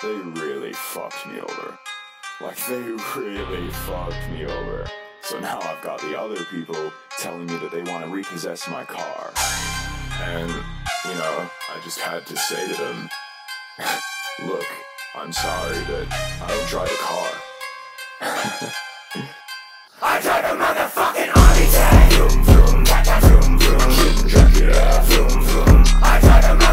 they really fucked me over. Like, they really fucked me over. So now I've got the other people telling me that they want to repossess my car. And, you know, I just had to say to them, look, I'm sorry, but I don't drive a car. I drive a motherfucking Army tank! Vroom vroom, vroom vroom, vroom vroom. I drive a